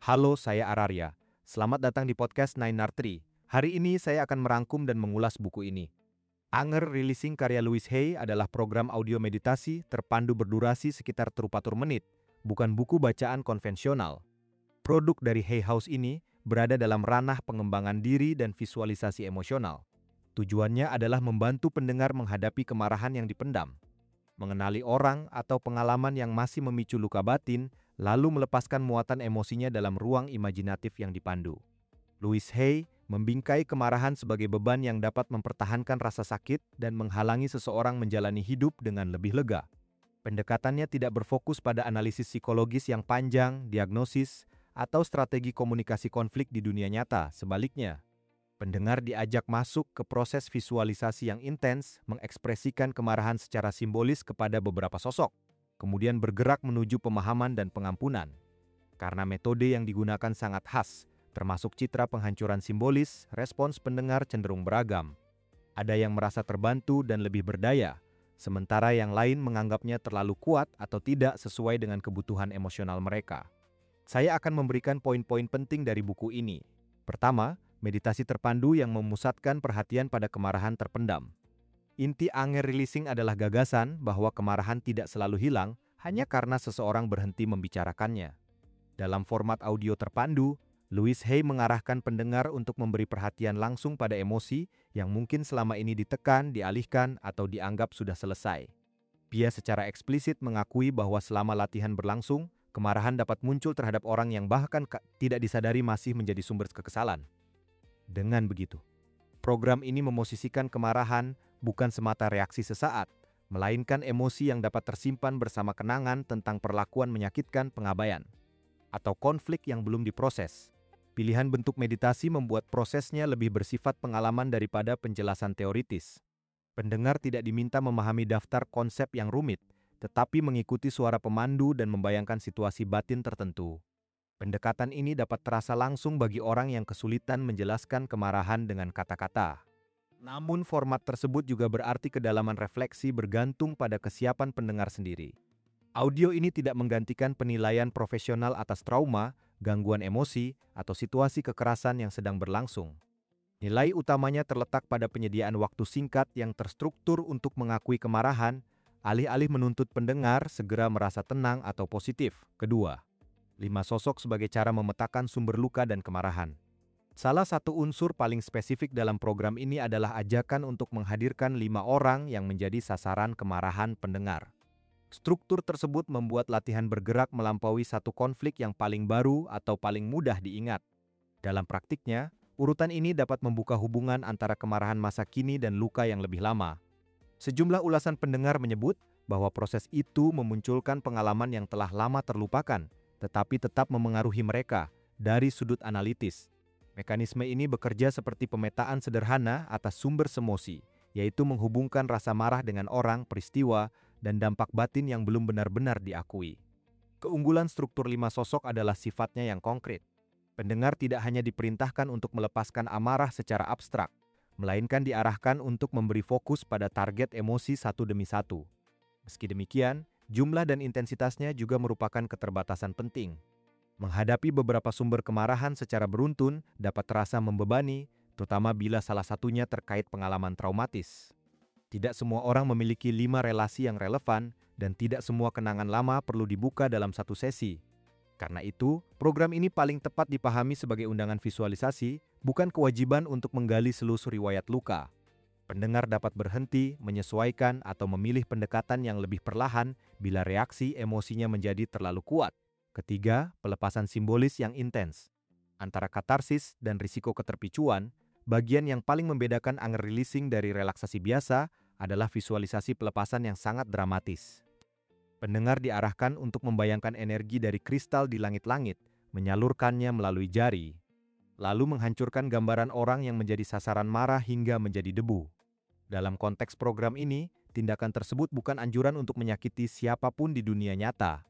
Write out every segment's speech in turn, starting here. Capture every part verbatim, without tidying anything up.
Halo, saya Araria. Selamat datang di podcast Nine Art Tree. Hari ini saya akan merangkum dan mengulas buku ini. Anger Releasing karya Louise Hay adalah program audio meditasi terpandu berdurasi sekitar tiga puluh menit, bukan buku bacaan konvensional. Produk dari Hay House ini berada dalam ranah pengembangan diri dan visualisasi emosional. Tujuannya adalah membantu pendengar menghadapi kemarahan yang dipendam, mengenali orang atau pengalaman yang masih memicu luka batin, lalu melepaskan muatan emosinya dalam ruang imajinatif yang dipandu. Louise Hay membingkai kemarahan sebagai beban yang dapat mempertahankan rasa sakit dan menghalangi seseorang menjalani hidup dengan lebih lega. Pendekatannya tidak berfokus pada analisis psikologis yang panjang, diagnosis, atau strategi komunikasi konflik di dunia nyata. Sebaliknya, pendengar diajak masuk ke proses visualisasi yang intens, mengekspresikan kemarahan secara simbolis kepada beberapa sosok, kemudian bergerak menuju pemahaman dan pengampunan. Karena metode yang digunakan sangat khas, termasuk citra penghancuran simbolis, respons pendengar cenderung beragam. Ada yang merasa terbantu dan lebih berdaya, sementara yang lain menganggapnya terlalu kuat atau tidak sesuai dengan kebutuhan emosional mereka. Saya akan memberikan poin-poin penting dari buku ini. Pertama, meditasi terpandu yang memusatkan perhatian pada kemarahan terpendam. Inti anger releasing adalah gagasan bahwa kemarahan tidak selalu hilang hanya karena seseorang berhenti membicarakannya. Dalam format audio terpandu, Louise Hay mengarahkan pendengar untuk memberi perhatian langsung pada emosi yang mungkin selama ini ditekan, dialihkan, atau dianggap sudah selesai. Dia secara eksplisit mengakui bahwa selama latihan berlangsung, kemarahan dapat muncul terhadap orang yang bahkan tidak disadari masih menjadi sumber kekesalan. Dengan begitu, program ini memosisikan kemarahan bukan semata reaksi sesaat, melainkan emosi yang dapat tersimpan bersama kenangan tentang perlakuan menyakitkan, pengabaian, atau konflik yang belum diproses. Pilihan bentuk meditasi membuat prosesnya lebih bersifat pengalaman daripada penjelasan teoritis. Pendengar tidak diminta memahami daftar konsep yang rumit, tetapi mengikuti suara pemandu dan membayangkan situasi batin tertentu. Pendekatan ini dapat terasa langsung bagi orang yang kesulitan menjelaskan kemarahan dengan kata-kata. Namun format tersebut juga berarti kedalaman refleksi bergantung pada kesiapan pendengar sendiri. Audio ini tidak menggantikan penilaian profesional atas trauma, gangguan emosi, atau situasi kekerasan yang sedang berlangsung. Nilai utamanya terletak pada penyediaan waktu singkat yang terstruktur untuk mengakui kemarahan, alih-alih menuntut pendengar segera merasa tenang atau positif. Kedua, lima sosok sebagai cara memetakan sumber luka dan kemarahan. Salah satu unsur paling spesifik dalam program ini adalah ajakan untuk menghadirkan lima orang yang menjadi sasaran kemarahan pendengar. Struktur tersebut membuat latihan bergerak melampaui satu konflik yang paling baru atau paling mudah diingat. Dalam praktiknya, urutan ini dapat membuka hubungan antara kemarahan masa kini dan luka yang lebih lama. Sejumlah ulasan pendengar menyebut bahwa proses itu memunculkan pengalaman yang telah lama terlupakan, tetapi tetap memengaruhi mereka dari sudut analitis. Mekanisme ini bekerja seperti pemetaan sederhana atas sumber semosi, yaitu menghubungkan rasa marah dengan orang, peristiwa, dan dampak batin yang belum benar-benar diakui. Keunggulan struktur lima sosok adalah sifatnya yang konkret. Pendengar tidak hanya diperintahkan untuk melepaskan amarah secara abstrak, melainkan diarahkan untuk memberi fokus pada target emosi satu demi satu. Meski demikian, jumlah dan intensitasnya juga merupakan keterbatasan penting. Menghadapi beberapa sumber kemarahan secara beruntun dapat terasa membebani, terutama bila salah satunya terkait pengalaman traumatis. Tidak semua orang memiliki lima relasi yang relevan, dan tidak semua kenangan lama perlu dibuka dalam satu sesi. Karena itu, program ini paling tepat dipahami sebagai undangan visualisasi, bukan kewajiban untuk menggali selusur riwayat luka. Pendengar dapat berhenti, menyesuaikan, atau memilih pendekatan yang lebih perlahan bila reaksi emosinya menjadi terlalu kuat. Ketiga, pelepasan simbolis yang intens. Antara katarsis dan risiko keterpicuan, bagian yang paling membedakan anger releasing dari relaksasi biasa adalah visualisasi pelepasan yang sangat dramatis. Pendengar diarahkan untuk membayangkan energi dari kristal di langit-langit, menyalurkannya melalui jari, lalu menghancurkan gambaran orang yang menjadi sasaran marah hingga menjadi debu. Dalam konteks program ini, tindakan tersebut bukan anjuran untuk menyakiti siapapun di dunia nyata.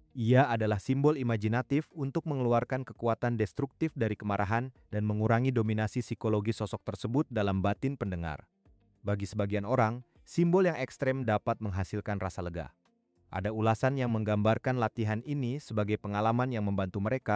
Ia adalah simbol imajinatif untuk mengeluarkan kekuatan destruktif dari kemarahan dan mengurangi dominasi psikologi sosok tersebut dalam batin pendengar. Bagi sebagian orang, simbol yang ekstrem dapat menghasilkan rasa lega. Ada ulasan yang menggambarkan latihan ini sebagai pengalaman yang membantu mereka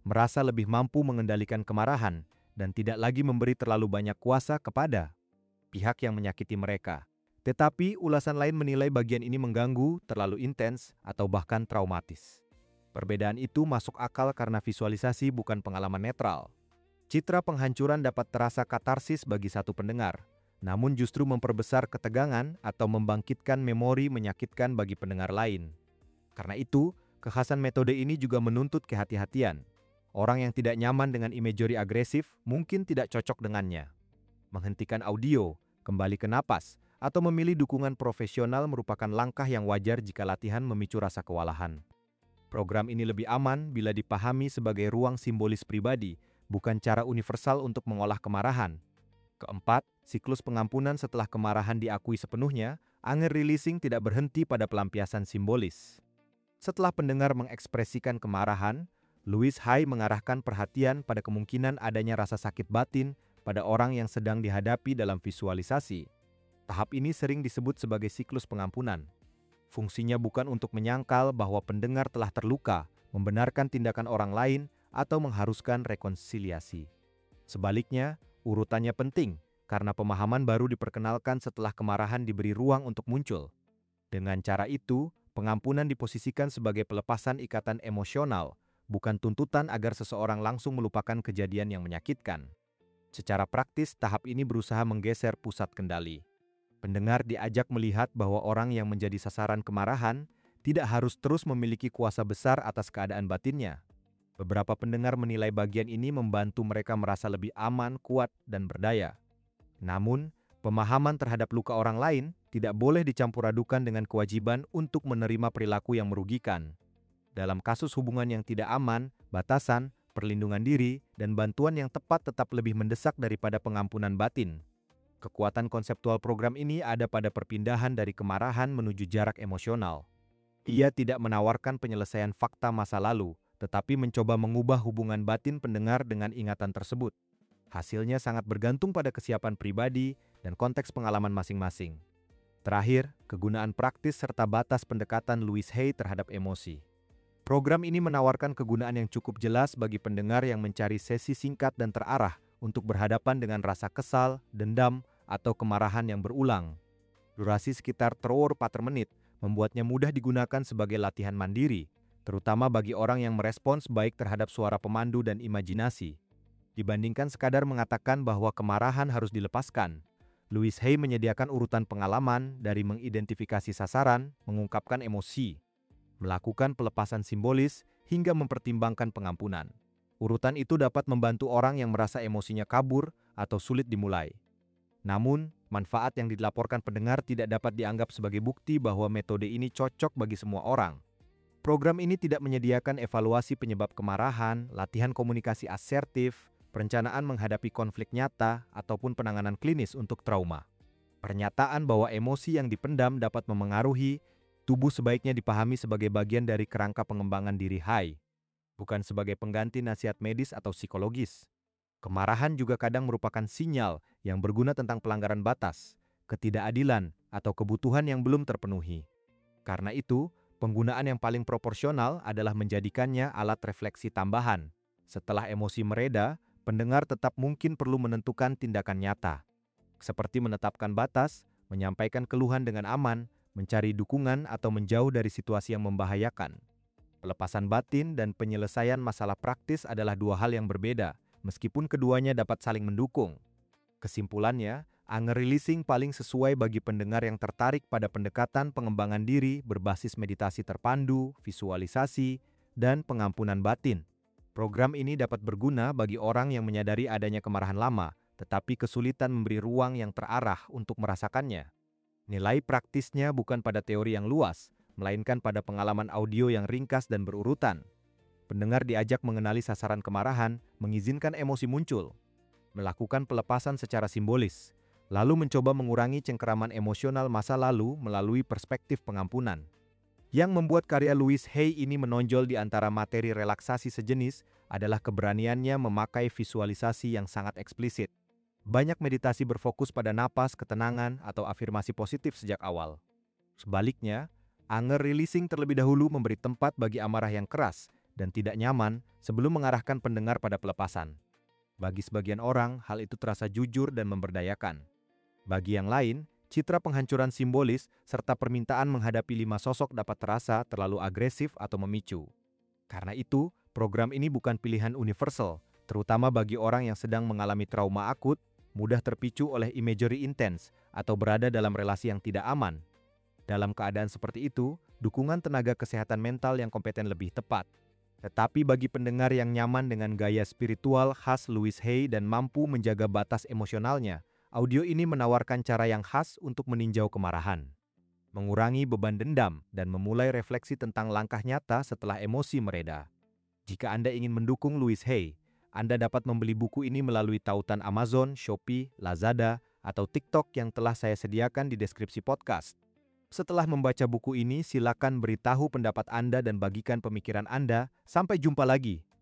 merasa lebih mampu mengendalikan kemarahan, dan tidak lagi memberi terlalu banyak kuasa kepada pihak yang menyakiti mereka. Tetapi ulasan lain menilai bagian ini mengganggu, terlalu intens, atau bahkan traumatis. Perbedaan itu masuk akal karena visualisasi bukan pengalaman netral. Citra penghancuran dapat terasa katarsis bagi satu pendengar, namun justru memperbesar ketegangan atau membangkitkan memori menyakitkan bagi pendengar lain. Karena itu, kekhasan metode ini juga menuntut kehati-hatian. Orang yang tidak nyaman dengan imagery agresif mungkin tidak cocok dengannya. Menghentikan audio, kembali ke napas, atau memilih dukungan profesional merupakan langkah yang wajar jika latihan memicu rasa kewalahan. Program ini lebih aman bila dipahami sebagai ruang simbolis pribadi, bukan cara universal untuk mengolah kemarahan. Keempat, siklus pengampunan setelah kemarahan diakui sepenuhnya, anger releasing tidak berhenti pada pelampiasan simbolis. Setelah pendengar mengekspresikan kemarahan, Louise Hay mengarahkan perhatian pada kemungkinan adanya rasa sakit batin pada orang yang sedang dihadapi dalam visualisasi. Tahap ini sering disebut sebagai siklus pengampunan. Fungsinya bukan untuk menyangkal bahwa pendengar telah terluka, membenarkan tindakan orang lain, atau mengharuskan rekonsiliasi. Sebaliknya, urutannya penting karena pemahaman baru diperkenalkan setelah kemarahan diberi ruang untuk muncul. Dengan cara itu, pengampunan diposisikan sebagai pelepasan ikatan emosional, bukan tuntutan agar seseorang langsung melupakan kejadian yang menyakitkan. Secara praktis, tahap ini berusaha menggeser pusat kendali. Pendengar diajak melihat bahwa orang yang menjadi sasaran kemarahan tidak harus terus memiliki kuasa besar atas keadaan batinnya. Beberapa pendengar menilai bagian ini membantu mereka merasa lebih aman, kuat, dan berdaya. Namun, pemahaman terhadap luka orang lain tidak boleh dicampur adukan dengan kewajiban untuk menerima perilaku yang merugikan. Dalam kasus hubungan yang tidak aman, batasan, perlindungan diri, dan bantuan yang tepat tetap lebih mendesak daripada pengampunan batin. Kekuatan konseptual program ini ada pada perpindahan dari kemarahan menuju jarak emosional. Ia tidak menawarkan penyelesaian fakta masa lalu, tetapi mencoba mengubah hubungan batin pendengar dengan ingatan tersebut. Hasilnya sangat bergantung pada kesiapan pribadi dan konteks pengalaman masing-masing. Terakhir, kegunaan praktis serta batas pendekatan Louise Hay terhadap emosi. Program ini menawarkan kegunaan yang cukup jelas bagi pendengar yang mencari sesi singkat dan terarah untuk berhadapan dengan rasa kesal, dendam, atau kemarahan yang berulang. Durasi sekitar tiga sampai empat menit membuatnya mudah digunakan sebagai latihan mandiri, terutama bagi orang yang merespons baik terhadap suara pemandu dan imajinasi. Dibandingkan sekadar mengatakan bahwa kemarahan harus dilepaskan, Louise Hay menyediakan urutan pengalaman dari mengidentifikasi sasaran, mengungkapkan emosi, melakukan pelepasan simbolis, hingga mempertimbangkan pengampunan. Urutan itu dapat membantu orang yang merasa emosinya kabur atau sulit dimulai. Namun, manfaat yang dilaporkan pendengar tidak dapat dianggap sebagai bukti bahwa metode ini cocok bagi semua orang. Program ini tidak menyediakan evaluasi penyebab kemarahan, latihan komunikasi asertif, perencanaan menghadapi konflik nyata, ataupun penanganan klinis untuk trauma. Pernyataan bahwa emosi yang dipendam dapat memengaruhi tubuh sebaiknya dipahami sebagai bagian dari kerangka pengembangan diri Hay, bukan sebagai pengganti nasihat medis atau psikologis. Kemarahan juga kadang merupakan sinyal yang berguna tentang pelanggaran batas, ketidakadilan, atau kebutuhan yang belum terpenuhi. Karena itu, penggunaan yang paling proporsional adalah menjadikannya alat refleksi tambahan. Setelah emosi mereda, pendengar tetap mungkin perlu menentukan tindakan nyata, seperti menetapkan batas, menyampaikan keluhan dengan aman, mencari dukungan, atau menjauh dari situasi yang membahayakan. Pelepasan batin dan penyelesaian masalah praktis adalah dua hal yang berbeda, meskipun keduanya dapat saling mendukung. Kesimpulannya, anger releasing paling sesuai bagi pendengar yang tertarik pada pendekatan pengembangan diri berbasis meditasi terpandu, visualisasi, dan pengampunan batin. Program ini dapat berguna bagi orang yang menyadari adanya kemarahan lama, tetapi kesulitan memberi ruang yang terarah untuk merasakannya. Nilai praktisnya bukan pada teori yang luas, melainkan pada pengalaman audio yang ringkas dan berurutan. Pendengar diajak mengenali sasaran kemarahan, mengizinkan emosi muncul, melakukan pelepasan secara simbolis, lalu mencoba mengurangi cengkeraman emosional masa lalu melalui perspektif pengampunan. Yang membuat karya Louise Hay ini menonjol di antara materi relaksasi sejenis adalah keberaniannya memakai visualisasi yang sangat eksplisit. Banyak meditasi berfokus pada napas, ketenangan, atau afirmasi positif sejak awal. Sebaliknya, anger releasing terlebih dahulu memberi tempat bagi amarah yang keras dan tidak nyaman sebelum mengarahkan pendengar pada pelepasan. Bagi sebagian orang, hal itu terasa jujur dan memberdayakan. Bagi yang lain, citra penghancuran simbolis serta permintaan menghadapi lima sosok dapat terasa terlalu agresif atau memicu. Karena itu, program ini bukan pilihan universal, terutama bagi orang yang sedang mengalami trauma akut, mudah terpicu oleh imagery intens, atau berada dalam relasi yang tidak aman. Dalam keadaan seperti itu, dukungan tenaga kesehatan mental yang kompeten lebih tepat. Tetapi bagi pendengar yang nyaman dengan gaya spiritual khas Louise Hay dan mampu menjaga batas emosionalnya, audio ini menawarkan cara yang khas untuk meninjau kemarahan, mengurangi beban dendam, dan memulai refleksi tentang langkah nyata setelah emosi mereda. Jika Anda ingin mendukung Louise Hay, Anda dapat membeli buku ini melalui tautan Amazon, Shopee, Lazada, atau TikTok yang telah saya sediakan di deskripsi podcast. Setelah membaca buku ini, silakan beritahu pendapat Anda dan bagikan pemikiran Anda. Sampai jumpa lagi.